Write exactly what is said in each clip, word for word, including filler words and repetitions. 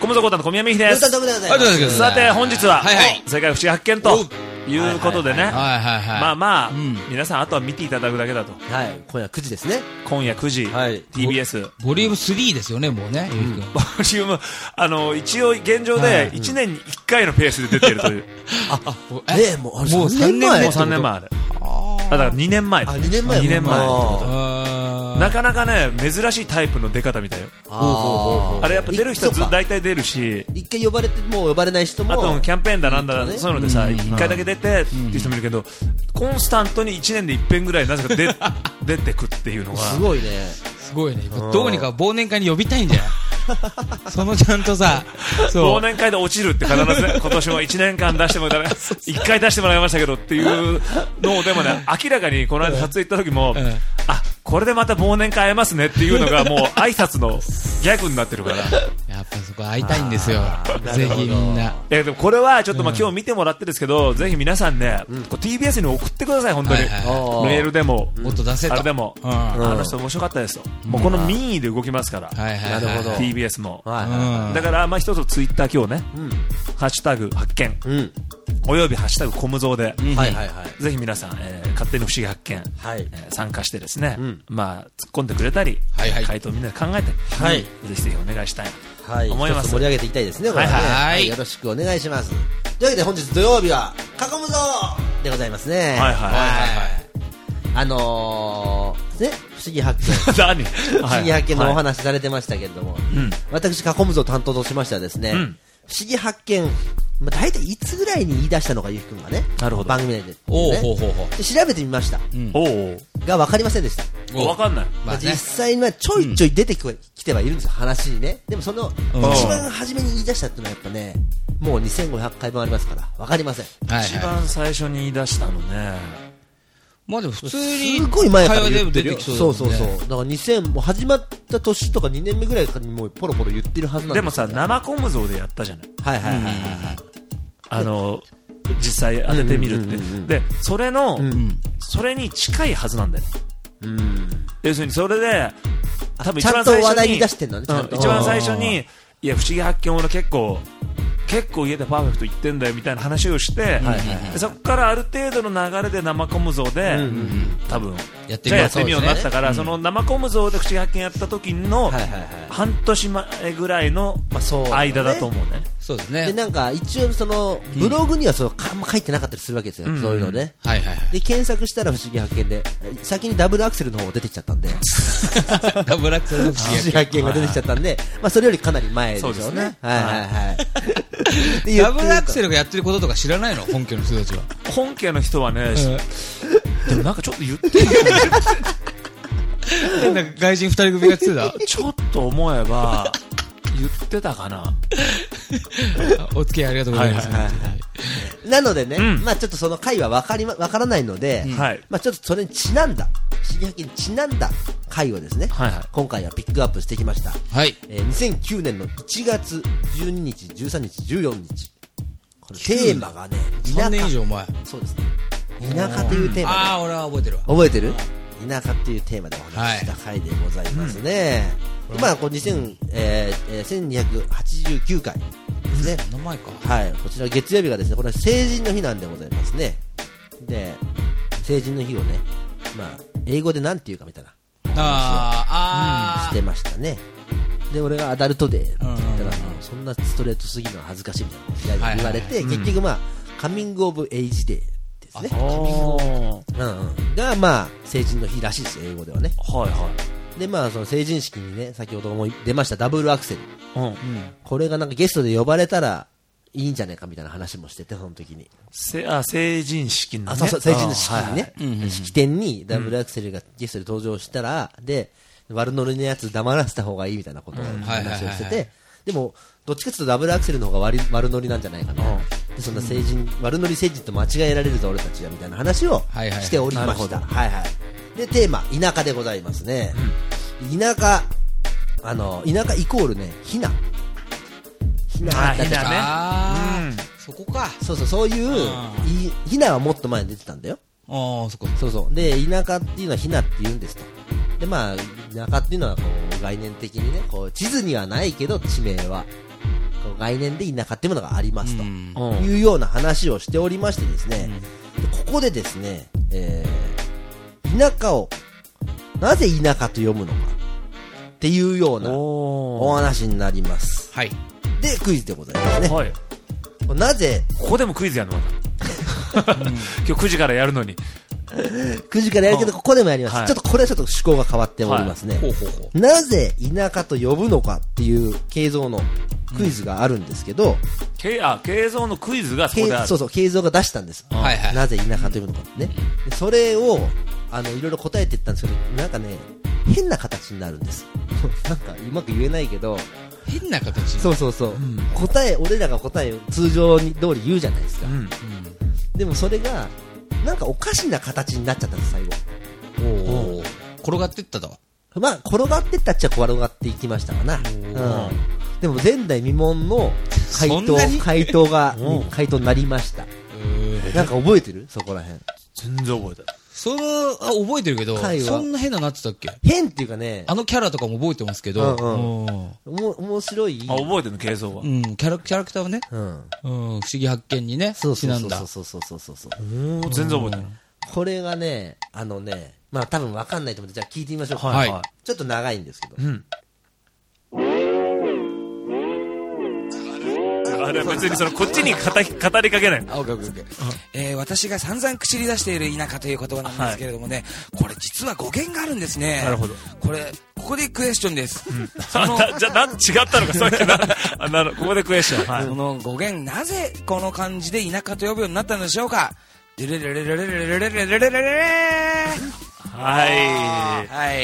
小室コーターの小宮美希です。さて本日は、はいはい、世界不思議発見ということでね、まあまあ、うん、皆さんあとは見ていただくだけだと。 はい、今夜くじですね。 今夜くじ、はい、ティービーエスボリュームスリーですよね、もうね、うん、 ボリュームあの一応現状でいちねんにいっかいのペースで出ているという。 ああ、ねえ、もうもうさんねんまえ、 もうさんねんまえある。あ、だからにねんまえ。 あ、にねんまえ。 にねんまえ。なかなかね、珍しいタイプの出方みたいよ。あ, あれやっぱ出る人は大体出るし、 一回呼ばれてもう呼ばれない人も、 あとキャンペーンだなんだ、ね、そういうのでさ、一回だけ出てっていう人もいるけど、コンスタントにいちねんで一遍ぐらいなぜか出出てくっていうのがすごいね。 すごいね。どうにか忘年会に呼びたいんじゃないそのちゃんとさ、 忘年会で落ちるって必ずね、今年もいちねんかん出してもダメ、いっかい出してもらいましたけどっていうのを、でもね、明らかにこの間撮影行った時も、うん、あ、これでまた忘年会会えますねっていうのがもう挨拶のギャグになってるから。 やっぱそこ会いたいんですよ。ぜひみんな。 え、でもこれはちょっとまあ今日見てもらってですけど、うん、ぜひ皆さんね、うん、こう ティービーエス に送ってください、本当に。はいはいはい、メールでも、 もっと出せと。 あれでも、うん、あの人面白かったですと。うん、もうこの民意で動きますから。 はいはいはい、なるほど。 ティービーエス も。はいはい、だからまあ一つツイッター今日ね、うん、ハッシュタグ発見、うん、およびハッシュタグコムゾーで、うん、はいはいはい、ぜひ皆さん、えー、勝手に不思議発見、はい、えー、参加してですね、うん、まあ突っ込んでくれたり、はいはい、回答をみんなで考えて、はい、ぜひぜひお願いしたいと思います。 はい、盛り上げていきたいですね、これはね。はいはいはい、よろしくお願いします。というわけで本日土曜日は囲むぞでございますね。はいはいはいはい。あのー、ね、不思議発見何不思議発見のお話されてましたけれども、はい、私囲むぞ担当としましてはですね、うん、不思議発見、まあ、大体いつぐらいに言い出したのかゆうきくんがね、なるほど、番組内で、ね、おうほうほうほうで調べてみました、うん、おが分かりませんでした。 分かんない、 まあね、実際にはちょいちょい出てきてはいるんですよ、話にね。でもその一番初めに言い出したっていうのはやっぱね、もうにせんごひゃっかいぶんありますから分かりません、 はいはい、一番最初に言い出したのね、 まあでも普通にすごい前から言ってるよ。そうそうそう。だからにせんもう始まった年とかにねんめぐらいにもうポロポロ言ってるはずなんですよ、ね。 でもさ、生コム像でやったじゃない。 はいはいはいはい、はい。 あの実際当ててみるって、うんうんうんうん、でそれの、うん、それに近いはずなんだよ。うん、要するにそれで多分一番最初にちゃんと話題に出してんのね。 うん、一番最初にいや不思議発見俺結構結構家でパーフェクト言ってんだよみたいな話をして、はいはいはい、そこからある程度の流れで生コム像で、うんうんうん、多分やってみようになったから、その生コム像で不思議発見やった時の半年前ぐらいの間だと思うね。 そうですね。 でなんか一応そのブログにはそうあんま書いてなかったりするわけですよ、うん、そういうのね、うん、はいはいはい、で検索したら不思議発見で先にダブルアクセルの方が出てきちゃったんでダブルアクセルの不思議発見が出てきちゃったんで、まあ、それよりかなり前でしょうね。そうですね、はいはいはいダブルアクセルがやってることとか知らないの、本家の人たちは。 本家の人はね、でもなんかちょっと言ってる変な外人二人組がやってたちょっと思えば言ってたかなお付き合いありがとうございます、はいはいはい、 なのでね、うん、まあちょっとその回は分かりま、分からないので、うん、まあちょっとそれにちなんだ不思議発見にちなんだ回をですね、はいはい、今回はピックアップしてきました、はい、えー、にせんきゅうねんのいちがつじゅうににちじゅうさんにちじゅうよっかこれテーマがね田舎、さんねん以上前。 そうですね、田舎というテーマで、 ああ俺は覚えてるわ。 覚えてる田舎っていうテーマでお話しした回でございますね、はい、うん、まあこうにせん、えー、せんにひゃくはちじゅうきゅうかいですね。 名前か。 はい、こちら月曜日がですね、これは成人の日なんでございますね。で成人の日をね、まあ英語でなんていうかみたいな話をしてましたね。で俺がアダルトデーって言ったら、うん、そんなストレートすぎるのは恥ずかしいみたいな言われて、はいはいはい、結局まあ、うん、カミングオブエイジデーですね。うんうん、がまあ成人の日らしいですよ、英語ではね。はいはい。でまあその成人式にね、先ほども出ましたダブルアクセル、うんうん、これがなんかゲストで呼ばれたらいいんじゃないかみたいな話もしてて、その時にせあ成人式のね、 あそうそう成人の式にね、はいはい、式典にダブルアクセルがゲストで登場したら、うん、で悪ノリのやつ黙らせた方がいいみたいなことを話をしてて、でもどっちかというとダブルアクセルの方が 悪, 悪ノリなんじゃないかな、うん、でそんな成人、うん、悪ノリ成人と間違えられるぞ俺たちはみたいな話をしておりました。はいはい。でテーマ田舎でございますね、うん、田舎、あの田舎イコールね、ひなひなだったりとか、うん、そこか、そうそう、そういうひなはもっと前に出てたんだよ。あそこそうそうで田舎っていうのはひなって言うんですと。でまあ田舎っていうのはこう概念的にね、こう地図にはないけど地名はこ概念で田舎っていうものがありますというような話をしておりましてですね、ここでですね、えー、田舎をなぜ田舎と読むのかっていうようなお話になります。 はい。 で、クイズでございますね。はい。なぜ、 ここでもクイズやるのまた。今日くじからやるのに。 くじからやるけど、ここでもやります。はい、ちょっとこれはちょっと趣向が変わっておりますね。はい、ほうほうほう。なぜ田舎と呼ぶのかっていう形像のクイズがあるんですけど、 けあ、形像のクイズがそこである。 そうそう、形像が出したんです。はいはい。なぜ田舎と呼ぶのかってね。でそれを、あの、いろいろ答えていったんですけど、なんかね、変な形になるんです。なんか、うまく言えないけど、 変な形そうそうそう。うん、答え、俺らが答えを通常に通り言うじゃないですか。うんうん、でもそれが、なんかおかしな形になっちゃったんです、最後。 おお。転がってっただわ。 まあ、転がってったっちゃ転がっていきましたかな。うん。でも前代未聞の回答、回答が、回答になりました。なんか覚えてるそこら辺。 全然覚えてない。 その、あ、覚えてるけど、そんな変ななってたっけ？ 変っていうかね。 あのキャラとかも覚えてますけど、うんうん。おも、面白い。 あ、覚えてるの、形像は。 うん、キャラ、キャラクターはね。うん。うん、不思議発見にね。 そうそうそうそうそうそうそうそう。 全然覚えてない。 これがね、あのね、まあ多分わかんないと思って、じゃあ聞いてみましょうか。 はい。 ちょっと長いんですけど。うん。 あれ別にそのこっちに語り、語りかけない。 あ、オッケーオッケー。えー、私が散々口に出している田舎という言葉なんですけれどもね、はい、これ実は語源があるんですね。 なるほど。 これ、ここでクエスチョンです。うん、 そのじゃあ、なん違ったのか、さっきな、あなるここでクエスチョン。はい、 その語源、なぜこの漢字で田舎と呼ぶようになったんでしょうか。デレレレレレレレレレレレレレレはい。 はい。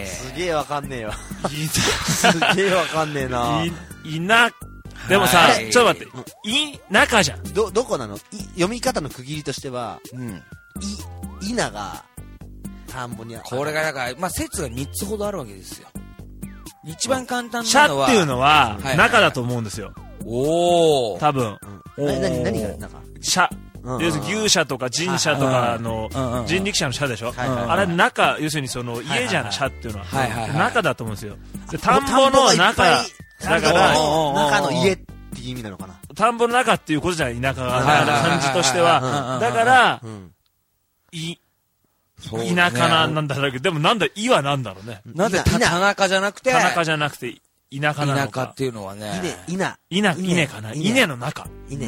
すげえわかんねえわ。すげえわかんねえな。 い、田でもさ、ちょっと待って、い、中じゃん。 ど、どこなの？読み方の区切りとしては、うん。い、いなが、田んぼにある。 これがだから、まあ、説がみっつほどあるわけですよ。一番簡単なのは。 社っていうのは、中だと思うんですよ。 おー。 多分。 な、なに、何が中？ 社。要するに牛舎とか人舎とかの人力車の社でしょ。あれ中、要するにその家じゃん、社っていうのは。中だと思うんですよ。田んぼの中。だから、 中の家っていう意味なのかな。 田んぼの中っていうことじゃない、田舎が。感じとしては。だから、い、田舎なんだろうけど、でもなんだ、いはなんだろうね。 なんで田中じゃなくて、 田中じゃなくて、田舎なのか。 田舎っていうのはね。 稲、稲。 稲、稲かな。稲の中。 稲。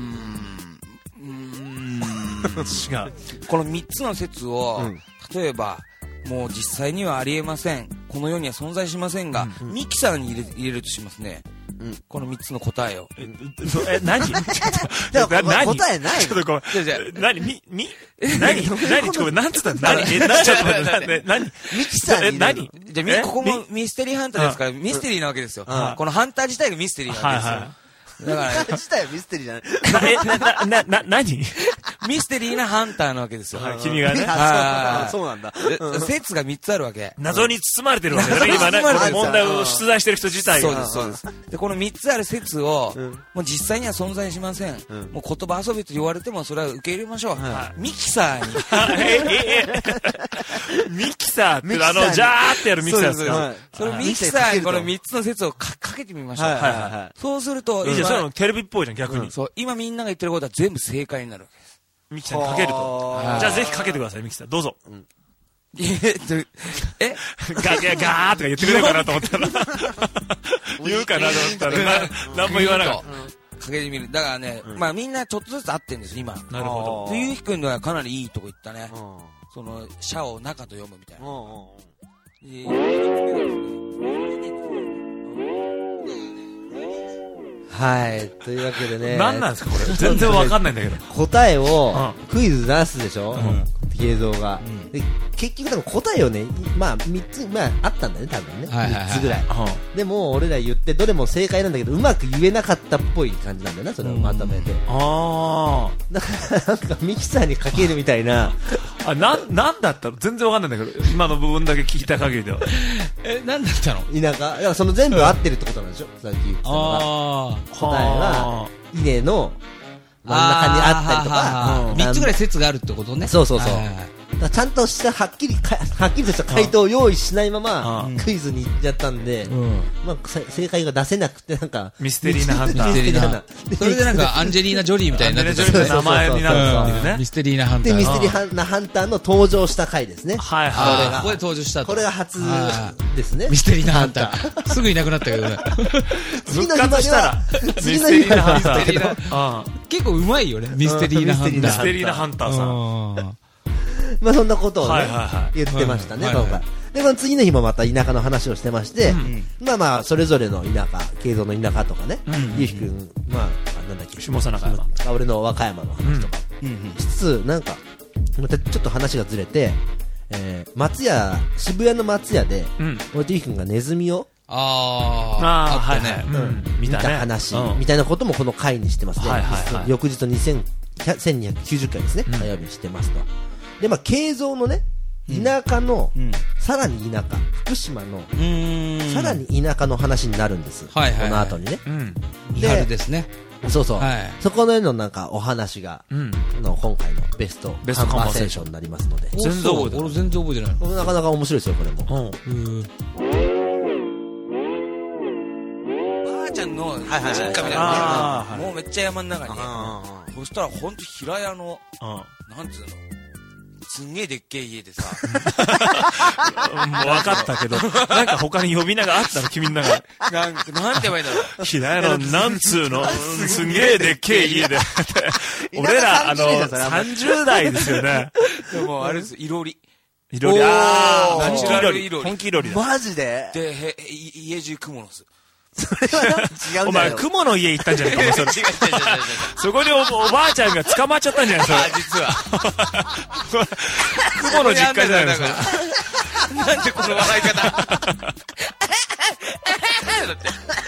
違う。 このみっつの説を、例えば、もう実際にはありえません。この世には存在しませんが、うん、ミキサーに入れ、入れるとしますね。うん、このみっつの答えを。 え、え何答えないちょっとこう、何み、み、何何ちょっとなんつったの何え、何ちょっと待って、何ミキサーに入れる何じゃあ、ここもミステリーハンターですから、ミステリーなわけですよ。このハンター自体がミステリーなわけですよ。 だから、自体はミステリーじゃない。 え、な、な、な、な、何ミステリーなハンターなわけですよ。 君がね。 そうなんだ。 説がみっつあるわけ。 謎に包まれてるわけだね。今ね、この問題を出題してる人自体が。 そうです、そうです。で、このみっつある説を、もう実際には存在しません。もう言葉遊びと言われても、それは受け入れましょう。ミキサーに。 え、え、え、ミキサーって、あの、ジャーってやるミキサーですか？ そのミキサーにこのみっつの説をかけてみましょう。そうすると、 いいじゃん、そういうのテレビっぽいじゃん、逆に。 そう、今みんなが言ってることは全部正解になるわけです。 ミキサーにかけると。じゃあぜひかけてください、ミキサー。どうぞ。 えガガガーとか言ってくれるかなと思ったら。言うかなと思ったら、何も言わなかった。 かけてみる。だからね、まあみんなちょっとずつ合ってんです、今。 なるほど。ゆうひくんのはかなりいいとこ言ったね。その、社を中と読むみたいな。 はい。というわけでね。 何なんですかこれ。全然わかんないんだけど。 答えを、クイズ出すでしょ、映像が。結局多分答えをね、まあみっつ、まああったんだね、多分ね。みっつぐらい。でも俺ら言ってどれも正解なんだけど、うまく言えなかったっぽい感じなんだよな、それをまとめて。ああ。だからなんかミキサーにかけるみたいな。 あ、な、なんだったの全然わかんないんだけど、今の部分だけ聞いた限りでは。 え、なんだったの田舎。だからその全部合ってるってことなんでしょさっき言ってたのが。答えは、稲の真ん中にあったりとか。 みっつぐらい説があるってことね。 そうそうそう。 ちゃんとしたはっきりかはっきりとした回答を用意しないままクイズに行っちゃったんで、まあ正解が出せなくてなんかミステリーなハンター。 ミステリーな。それでなんかアンジェリーナ・ジョリーみたいになってた名前になるんですよね。 ミステリーなハンター。 でミステリーなハンターの登場した回ですね。 はいはい。 ここで登場したと。 これが初ですね。 ミステリーなハンター。すぐいなくなったけどね。 次の日までは次の日までは結構うまいよね。ミステリーなハンター。 ミステリーなハンターさん。 まあそんなことをね言ってましたね今回。でこの次の日もまた田舎の話をしてまして、まあまあそれぞれの田舎、慶三の田舎とかね、ゆうひくんまあなんだっけ、 下佐中山、 俺の和歌山の話とかしつつ、なんかまたちょっと話がずれて、松屋渋谷の松屋で俺とゆうひくんがネズミをあああったね見た話みたいなこともこの回にしてますね。翌日のせんにひゃくきゅうじゅっかいですね、火曜日にしてますと。でまあ慶三のね田舎の、うん、さらに田舎福島のさらに田舎の話になるんです、はいはいはい、この後にね、うん、 リアルですね。 そうそう、はい、そこのなんかお話が、うん、の今回のベストカンバーセーションになりますので。 全然覚えてない。俺全然覚えてないの。 なかなか面白いですよこれも、うん、 ばあちゃんの実家みたいな、はい、もうめっちゃ山の中に、そしたらほんと平屋のなんつうのすんげえでっけえ家でさもう分かったけどなんか他に呼び名があったの君の中でなんかなんて言えばいいんだろう平屋のなんつうのすんげえでっけえ家で俺らあのさんじゅう代ですよね。 でもあれですいろりいろりああナチュラルいろり本気いろりだ。 マジででへ家中蜘蛛の巣。 それは違うんだよ。 お前雲の家行ったんじゃないか。それそこに お, おばあちゃんが捕まっちゃったんじゃないですか。 あ実は雲の実家じゃないですか。 なんでこの笑い方だって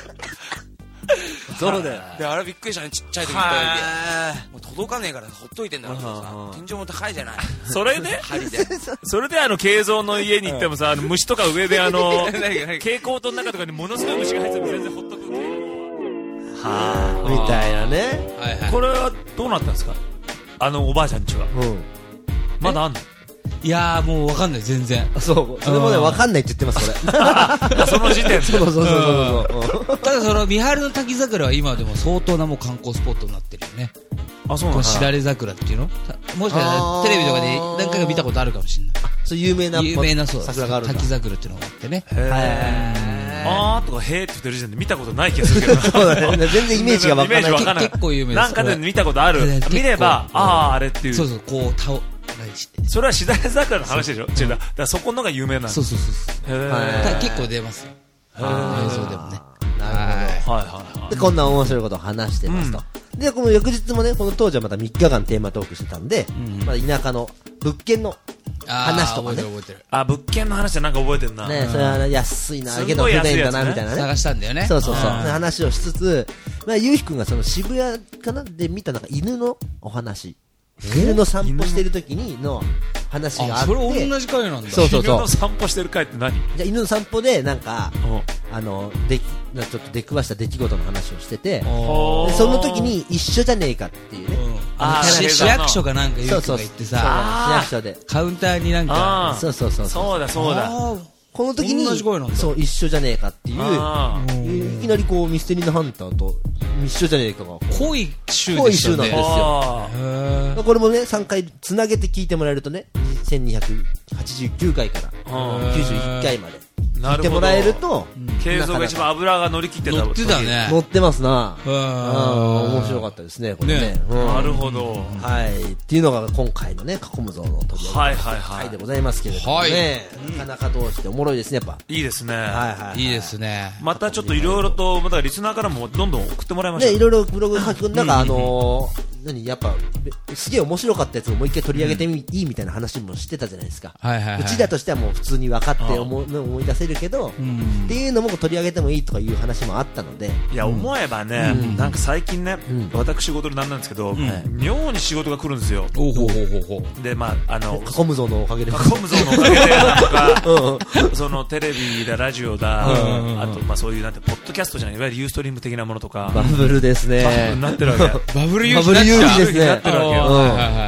そうだよ。 であれびっくりしたね、ちっちゃい時にもう届かねえからほっといてんだからさ、天井も高いじゃない。 それでそれであの慶三の家に行ってもさ、あの虫とか上であの蛍光灯の中とかにものすごい虫が入ってても全然ほっとくはあみたいなね。 これはどうなったんですか、あのおばあちゃんちは。まだあんの？ いやーもう分かんない全然。 そうそれもね分かんないって言ってますこれ。その時点で。 そうそうそうそう。 ただその三春の滝桜は今でも相当なもう観光スポットになってるよね。 あそうなんだ。 しだれ桜っていうのもしかしたらテレビとかで何回か見たことあるかもしれない。 そう有名な有名なそう桜があるんだ。 滝桜っていうのがあってね。 あーとかへーって言ってる時点で見たことない気がするけど。 そうだね。全然イメージが分からない。 結構有名です。 なんかで見たことある。見ればあーあれっていう。 そうそうこう倒それはしだれ桜の話でしょ。違うだからそこのが有名なんです。 そうそうそう結構出ますよ映像でもね。 なるほど。はいはいはい。でこんな面白いことを話してますと。でこの翌日もねこの当時はまたみっかかんテーマトークしてたんで、まあ田舎の物件の話とかね。 あ物件の話でなんか覚えてるな。 ねそれは安いなけど不便だなみたいなね。 探したんだよね。 そうそうそう。話をしつつ、まあゆうひくんがその渋谷かなで見たなんか犬のお話。犬の散歩してる時にの話があって。 それ同じ回なんだ。 そうそうそう。 犬の散歩してる回って何？じゃ犬の散歩でなんかあのでちょっと出くわした出来事の話をしてて、その時に一緒じゃねえかっていうね。 あ市役所かなんかゆうくんが言ってさ、 市役所でカウンターになんかそうそうそうそうだそうだ。 この時にそう一緒じゃねえかっていういきなりこうミステリーのハンターと一緒じゃねえかが濃い週でしたね。濃い週なんですよ。これもねさんかいつなげて聞いてもらえるとねせんにひゃくはちじゅうきゅうかいからきゅうじゅういっかいまで聞いてもらえると慶三が一番油が乗り切ってた。 乗ってたね。 乗ってますな。面白かったですねこれね。 なるほど。 はいっていうのが今回のね囲む像の取り上げ回でございますけれどもね、なかなかどうしておもろいですねやっぱ。 いいですね。はいはいいいですね。 またちょっといろいろとまたリスナーからもどんどん送ってもらいましょう。 ねいろいろブログ書きなんかあの何やっぱすげえ面白かったやつをもう一回取り上げてみいいみたいな話もしてたじゃないですか。うちらとしてはもう普通に分かって思い出せるけどっていうのも取り上げてもいいとかいう話もあったので。 いや思えばねなんか最近ね私事でなんなんですけど妙に仕事が来るんですよ。でまああの囲むぞのおかげで囲むぞのおかげでなんとかそのテレビだラジオだあとまあそういうなんてポッドキャストじゃないいわゆるユーストリーム的なものとかバブルですね。 バブルになってるわけ。 バブルユースになってるわけですね。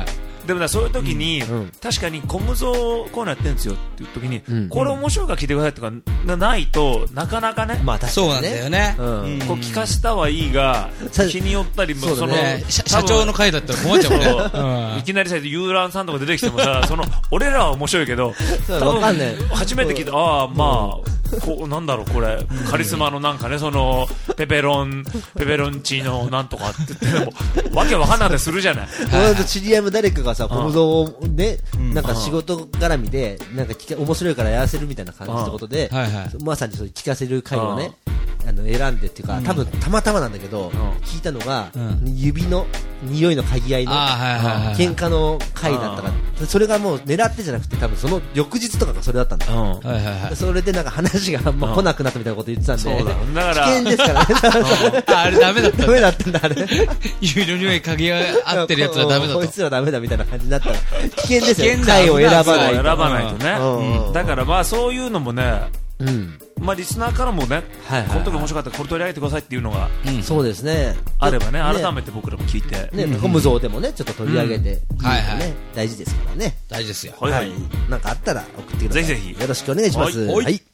でもね、そういう時に、うん、確かにコムゾーこういうのやってるんですよっていう時に、うん、これ面白いから聞いてくださいとかなないとなかなかね、 まあ確かにね、そうなんだよね、 うん、こう聞かしたはいいが日によったりも、 その社長の会だったら困っちゃうもんね、 うん、いきなりさ遊覧さんとか出てきてもさその俺らは面白いけど多分初めて聞いた、ああまあこうなんだろうこれカリスマのなんかね、そのペペロンペペロンチーノなんとかって言ってもわけわかんなくてするじゃない。 俺と知り合いも誰かがさ、コムゾーをね、なんか仕事絡みでなんか聞か面白いからやらせるみたいな感じのことで、まさにそういう聞かせる会をね、あの選んでっていうか、多分たまたまなんだけど、聞いたのが指の匂いの嗅ぎ合いの喧嘩の回だったから、それがもう狙ってじゃなくて多分その翌日とかがそれだったんだ、それでなんか話がまあ来なくなったみたいなこと言ってたんで、危険ですからね。 あれダメだった、 ダメだったんだあれ。 指の匂い嗅ぎ合ってるやつはダメだと、 こいつらダメだみたいな感じになったら危険ですよ、回を選ばないと、 選ばないとね。だからまあそういうのもね、まあリスナーからもね、この時面白かったらこれ取り上げてくださいっていうのがそうですね、 あればね、改めて僕らも聞いてね、コムゾーでもねちょっと取り上げて大事ですからね。 大事ですよ。 はい、なんかあったら送ってください。 ぜひぜひよろしくお願いします。はい。